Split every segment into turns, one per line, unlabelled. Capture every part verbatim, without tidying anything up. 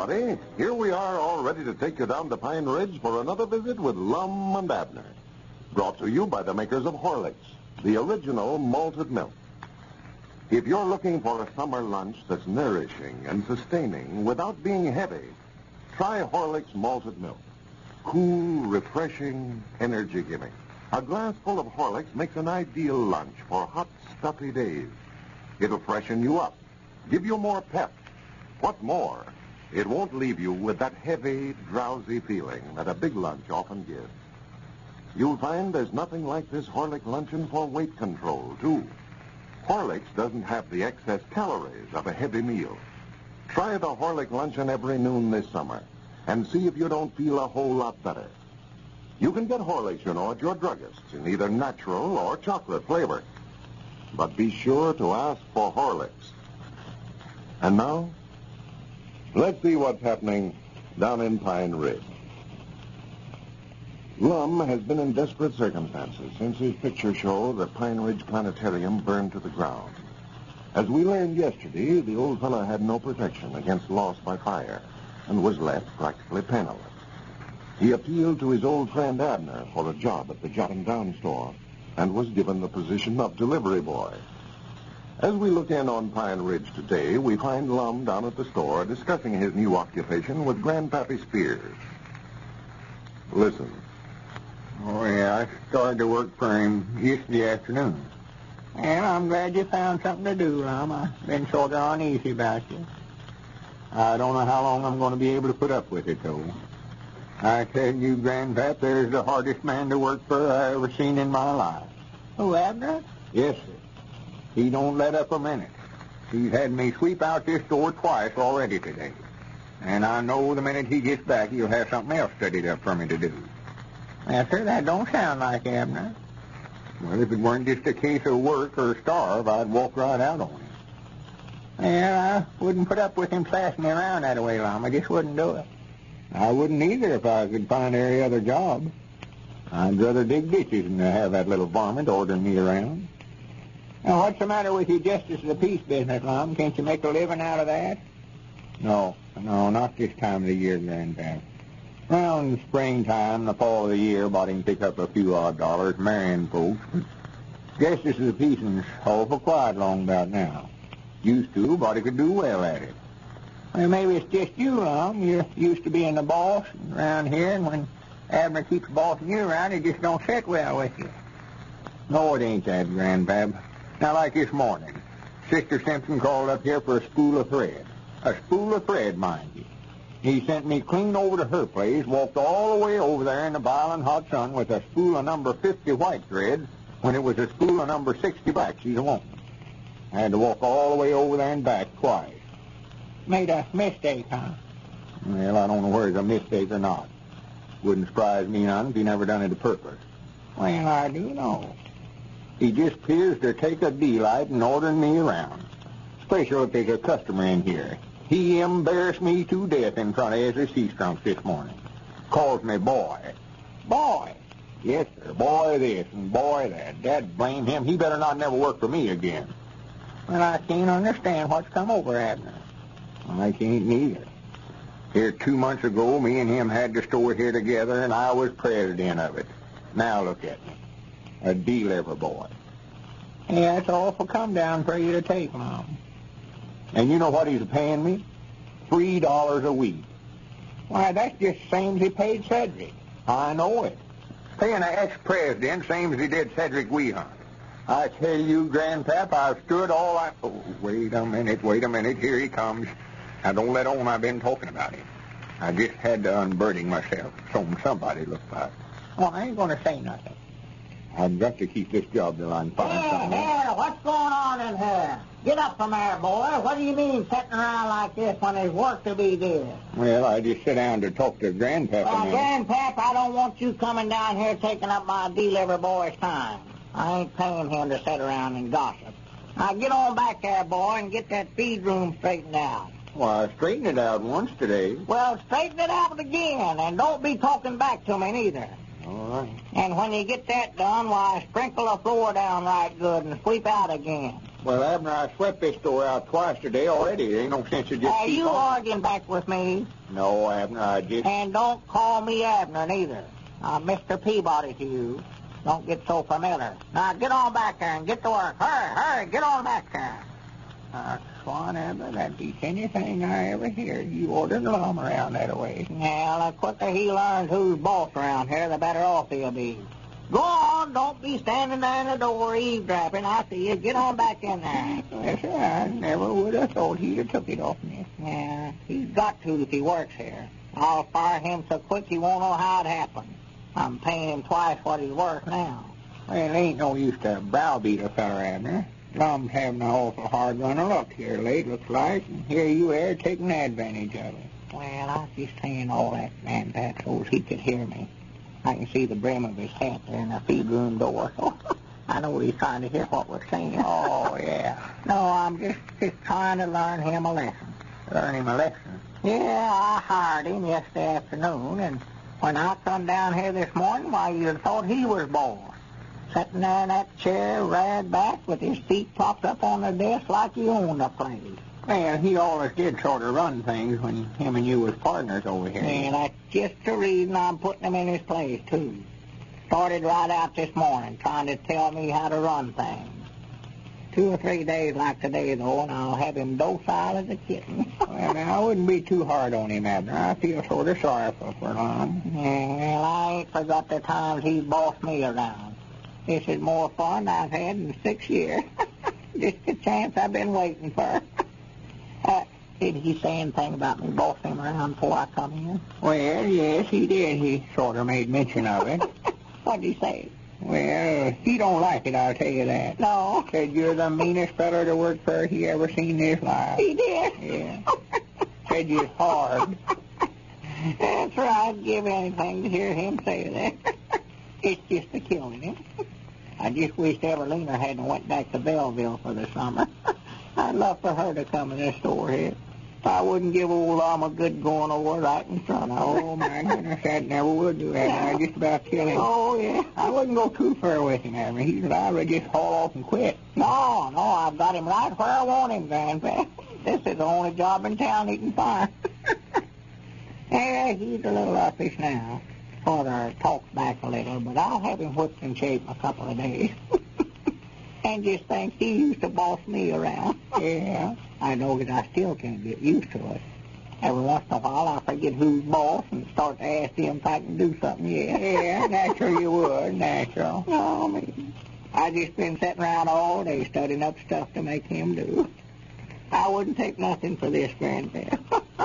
everybody. Here we are, all ready to take you down to Pine Ridge for another visit with Lum and Abner. Brought to you by the makers of Horlicks, the original malted milk. If you're looking for a summer lunch that's nourishing and sustaining without being heavy, try Horlicks malted milk. Cool, refreshing, energy-giving. A glass full of Horlicks makes an ideal lunch for hot, stuffy days. It'll freshen you up, give you more pep. What's more, it won't leave you with that heavy, drowsy feeling that a big lunch often gives. You'll find there's nothing like this Horlick luncheon for weight control, too. Horlicks doesn't have the excess calories of a heavy meal. Try the Horlick luncheon every noon this summer and see if you don't feel a whole lot better. You can get Horlicks, you know, at your druggist's in either natural or chocolate flavor. But be sure to ask for Horlicks. And now, let's see what's happening down in Pine Ridge. Lum has been in desperate circumstances since his picture show, the Pine Ridge Planetarium, burned to the ground. As we learned yesterday, the old fellow had no protection against loss by fire and was left practically penniless. He appealed to his old friend Abner for a job at the Jot and Down store and was given the position of delivery boy. As we look in on Pine Ridge today, we find Lum down at the store discussing his new occupation with Grandpappy Spears. Listen.
Oh, yeah, I started to work for him yesterday afternoon. And I'm glad you found something to do, Lum. I've been sort of uneasy about you. I don't know how long I'm going to be able to put up with it, though. I tell you, Grandpap, there's the hardest man to work for I ever seen in my life.
Who, Abner?
Yes, sir. He don't let up a minute. He's had me sweep out this door twice already today. And I know the minute he gets back, he'll have something else studied up for me to do.
Yes, sir, that don't sound like Abner.
Well, if it weren't just a case of work or starve, I'd walk right out on him.
Yeah, I wouldn't put up with him slassing me around that way, Lum. I just wouldn't do it.
I wouldn't either if I could find any other job. I'd rather dig ditches than to have that little varmint ordering me around.
Now, what's the matter with your Justice of the Peace business, Lum? Can't you make a living out of that?
No, no, not this time of the year, Grandpap. Around springtime, the fall of the year, Body can pick up a few odd dollars marrying folks. But Justice of the Peace is awful quiet long about now. Used to, Body could do well at it.
Well, maybe it's just you, Lum. You're used to being the boss around here, and when Abner keeps bossing you around, it just don't sit well with you.
No, it ain't that, Grandpap. Now, like this morning, Sister Simpson called up here for a spool of thread. A spool of thread, mind you. He sent me clean over to her place, walked all the way over there in the biling hot sun with a spool of number fifty white thread when it was a spool of number sixty black she's a woman. I had to walk all the way over there and back twice.
Made a mistake, huh?
Well, I don't know whether it's a mistake or not. Wouldn't surprise me none if he never done it a purpose.
Well, I do know.
He just appears to take a delight in ordering me around. Especially if there's a customer in here. He embarrassed me to death in front of Ezra Seastrunk this morning. Calls me boy.
Boy?
Yes, sir. Boy this and boy that. Dad blame him. He better not never work for me again.
Well, I can't understand what's come over Abner.
I can't neither. Here two months ago, me and him had the store here together, and I was president of it. Now look at me. A deliver boy.
Yeah, it's awful come down for you to take, Mom.
And you know what he's paying me? Three dollars a week.
Why, that's just the same as he paid Cedric.
I know it. Paying an ex-president same as he did Cedric Weehunt. I tell you, Grandpap, I've stood all I... Oh, wait a minute, wait a minute. Here he comes. Now, don't let on I've been talking about him. I just had to unburden myself so somebody looked like.
Well, I ain't going to say nothing.
I've got to keep this job till I can find
Here,
something.
here, what's going on in here? Get up from there, boy. What do you mean sitting around like this when there's work to be did?
Well, I just sit down to talk to Grandpap a
Well,
minute.
Grandpap, I don't want you coming down here taking up my deliver boy's time. I ain't paying him to sit around and gossip. Now, get on back there, boy, and get that feed room straightened out.
Well, I straightened it out once today.
Well, straighten it out again, and don't be talking back to me neither.
All right.
And when you get that done, why, sprinkle the floor down right good and sweep out again.
Well, Abner, I swept this store out twice today already. There ain't no sense of just
Are
keep
you
on.
arguing back with me?
No, Abner, I just...
And don't call me Abner, neither. I'm Mister Peabody to you. Don't get so familiar. Now, get on back there and get to work. Hurry, hurry, get on back there.
Uh, Swan, Abner, that beats anything I ever hear. You ordered Lum around that way.
Now, the quicker he learns who's boss around here, the better off he'll be. Go on, don't be standing there in the door eavesdropping. I see you. Get on back in there.
Yes, sir, I never would have thought he'd have took it off me.
Yeah, he's got to if he works here. I'll fire him so quick he won't know how it happened. I'm paying him twice what he's worth now.
Well, it ain't no use to browbeat a feller, Abner. Lum's having an awful hard run of luck here late, looks like, and here you are taking advantage of it.
Well, I was just saying all that, man, Pat, so he could hear me. I can see the brim of his hat there in the feed room door. I know he's trying to hear what we're saying.
Oh, yeah.
No, I'm just, just trying to learn him a lesson.
Learn him a lesson?
Yeah, I hired him yesterday afternoon, and when I come down here this morning, why, you'd have thought he was boss. Sitting there in that chair, reared back, with his feet propped up on the desk like he owned the place.
Well, he always did sort of run things when him and you was partners over here.
And that's just the reason I'm putting him in his place, too. Started right out this morning, trying to tell me how to run things. Two or three days like today, though, and I'll have him docile as a kitten.
Well, now, I wouldn't be too hard on him, Abner. I feel sort of sorrowful for Lum.
Well, I ain't forgot the times he's bossed me around. This is more fun I've had in six years. Just a chance I've been waiting for. Uh, did he say anything about me bossing him around before I come in?
Well, yes, he did. He sort of made mention of it.
What'd he say?
Well, he don't like it, I'll tell you that.
No.
Said you're the meanest feller to work for he ever seen in his life.
He did?
Yeah. Said you're hard.
That's right. I'd give anything to hear him say that. It's just a killing him. I just wish Evelina hadn't went back to Belleville for the summer. I'd love for her to come in this store here. I wouldn't give old Lum a good going over right in front of her.
Oh, my goodness, that never would do that. I'd just about kill him.
Oh, yeah.
I wouldn't go too far with him, Abner. He's liable to just haul off and quit.
No, no, I've got him right where I want him, Grandpa. This is the only job in town he can find. Yeah, he's a little uffish now. Father talks back a little, but I'll have him whipped in shape in a couple of days. And just thinks he used to boss me around.
Yeah.
I know that I still can't get used to it. Every once in a while I forget who's boss and start to ask him if I can do something yet.
Yeah, natural you would, natural.
No, I mean, I just been sitting around all day studying up stuff to make him do. I wouldn't take nothing for this, Grandpa.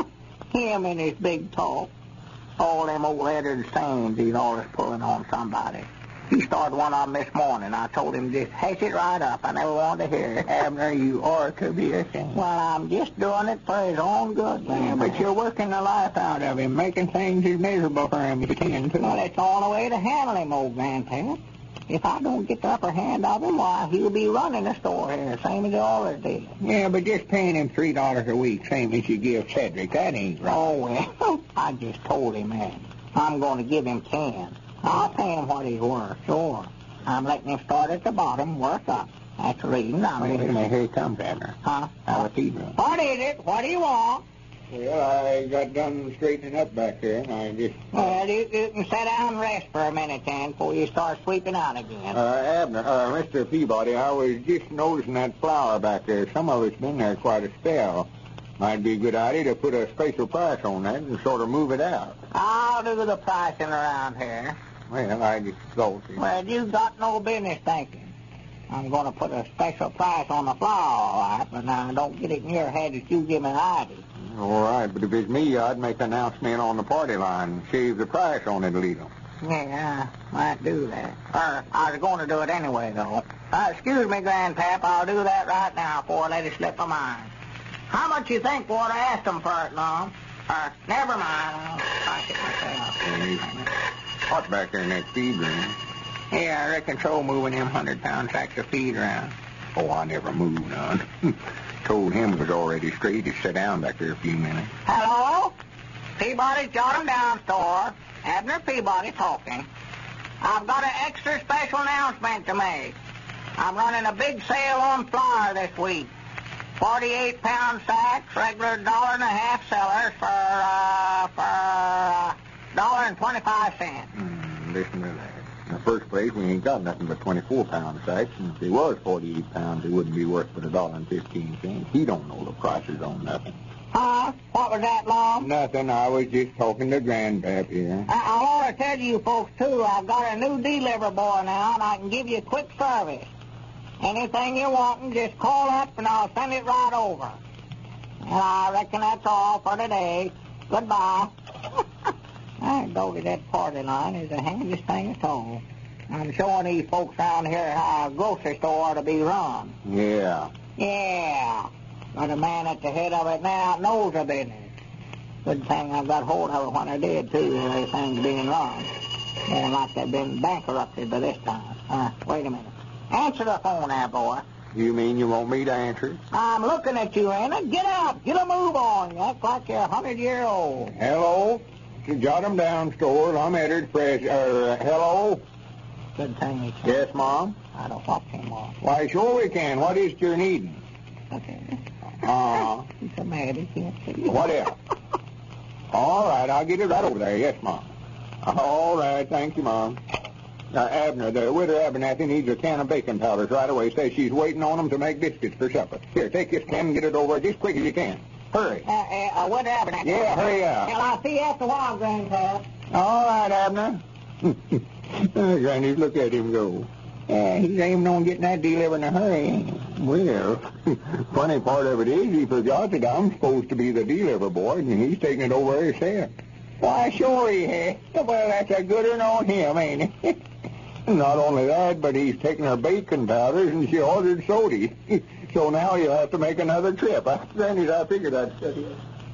Him and his big talk. All them old Edward sayings he's always pulling on somebody. He started one on this morning. I told him just hush it right up. I never wanted to hear it.
Abner, you ought to be ashamed.
Well, I'm just doing it for his own good,
Yeah, but you're working the life out of him, making things as miserable for him as you can, too.
Well, it's the only way to handle him, old Grandpa. If I don't get the upper hand of him, why, he'll be running the store here, same as he always did.
Yeah, but just paying him three dollars a week, same as you give Cedric, that ain't right.
Oh, well, I just told him that. I'm going to give him ten. I'll pay him what he's worth, sure. I'm letting him start at the bottom, work up. That's the reason I'm
Wait a
here.
minute, here he comes, Abner.
Huh?
Out of the feed room.
What is it? What do you want?
Well, I got done straightening up back here, and I just...
Well, you, you can sit down and rest for a minute, then, before you start sweeping out again.
Uh, Abner, uh, Mister Peabody, I was just noticing that flour back there. Some of it's been there quite a spell. Might be a good idea to put a special price on that and sort of move it out.
I'll do the pricing around here.
Well, I just thought... it-
Well, you got no business thinking. I'm going to put a special price on the flour, all right, but now don't get it in your head that you give me an idea.
All right, but if it's me, I'd make an announcement on the party line and shave the price on it a little.
Yeah, I might do that. Or I was going to do it anyway, though. Uh, excuse me, Grandpap, I'll do that right now before I let it slip my mind. How much you think we ought to ask them for it, Lum? Or, never mind, I'll price it myself.
What's back there in that feed room? Yeah, I reckon so, moving them hundred-pound sacks of feed around. Oh, I never moved none. Told him it was already straight to sit down back there a few minutes.
Hello? Peabody John Down store. Abner Peabody talking. I've got an extra special announcement to make. I'm running a big sale on flour this week. forty-eight pound sacks, regular dollar and a half sellers for, uh, for, uh, dollar and twenty-five cents.
Mm, listen to that. In the first place, we ain't got nothing but twenty-four pound sacks, and if they was forty-eight pounds, it wouldn't be worth but a dollar and fifteen cents. He don't know the prices on nothing.
Huh? What was that, Lum?
Nothing. I was just talking to Grandpap here.
I, I want to tell you folks, too, I've got a new delivery boy now, and I can give you quick service. Anything you're wanting, just call up, and I'll send it right over. And I reckon that's all for today. Goodbye. I go to that party line is the handiest thing at all. I'm showing these folks around here how a grocery store ought to be run.
Yeah.
Yeah. But the man at the head of it now knows the business. Good thing I got hold of it when I did, too. Everything's being run. More like they've been bankrupted by this time. Uh, wait a minute. Answer the phone there, boy.
You mean you want me to answer it?
I'm looking at you, Anna. Get up. Get a move on. You act like you're a hundred year old.
Hello? Jot 'em down, store. I'm Eddard Fresh. Uh, hello?
Good thing you can.
Yes, Mom?
I don't want him off.
Why, sure we can. What is it you're needing?
Okay.
Uh,
He's so mad he can't see.
whatever. All right, I'll get it right over there. Yes, Mom. All right, thank you, Mom. Uh, Abner, the widow Abernathy needs a can of baking powders right away. Says she's waiting on them to make biscuits for supper. Here, take this can and get it over just quick as you can. Hurry.
Uh, uh, uh, what happened?
Yeah, hurry up.
Well, I'll see you after a while, Grandpa.
All right, Abner. Oh, Granny, look at him go. Yeah, he's aiming on getting that delivered in a hurry, ain't he? Well, funny part of it is he forgot that I'm supposed to be the delivery boy, and he's taking it over himself. Why, sure he has. Well, that's a good one on him, ain't it? Not only that, but he's taking her baking powders, and she ordered soda. So now you'll have to make another trip. I, Granny, I figured I'd study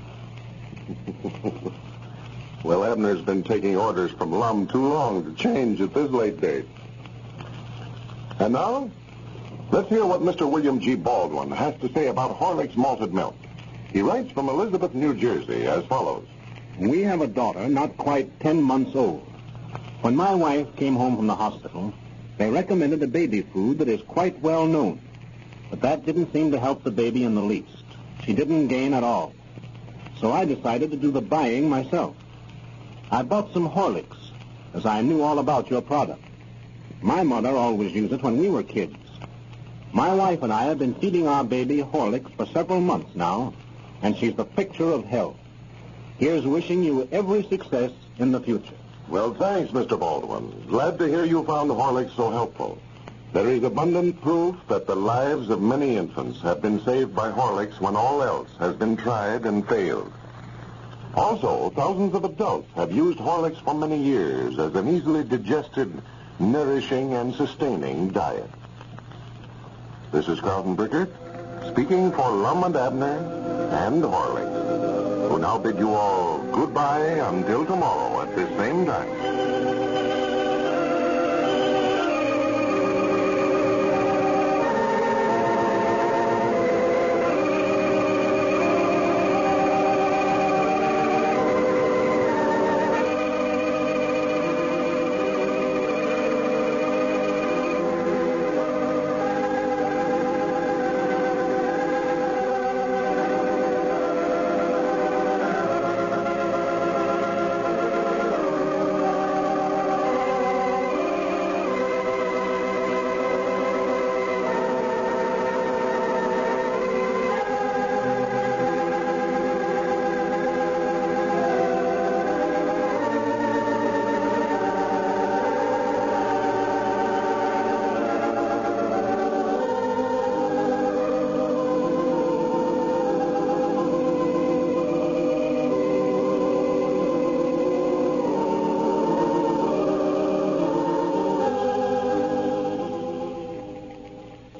it.
Well, Abner's been taking orders from Lum too long to change at this late date. And now, let's hear what Mister William G. Baldwin has to say about Horlick's malted milk. He writes from Elizabeth, New Jersey, as follows.
We have a daughter not quite ten months old. When my wife came home from the hospital, they recommended a baby food that is quite well known. But that didn't seem to help the baby in the least. She didn't gain at all. So I decided to do the buying myself. I bought some Horlicks, as I knew all about your product. My mother always used it when we were kids. My wife and I have been feeding our baby Horlicks for several months now, and she's the picture of health. Here's wishing you every success in the future.
Well, thanks, Mister Baldwin. Glad to hear you found Horlicks so helpful. There is abundant proof that the lives of many infants have been saved by Horlicks when all else has been tried and failed. Also, thousands of adults have used Horlicks for many years as an easily digested, nourishing, and sustaining diet. This is Carlton Brickert, speaking for Lum and Abner and Horlicks, who now bid you all goodbye until tomorrow at this same time.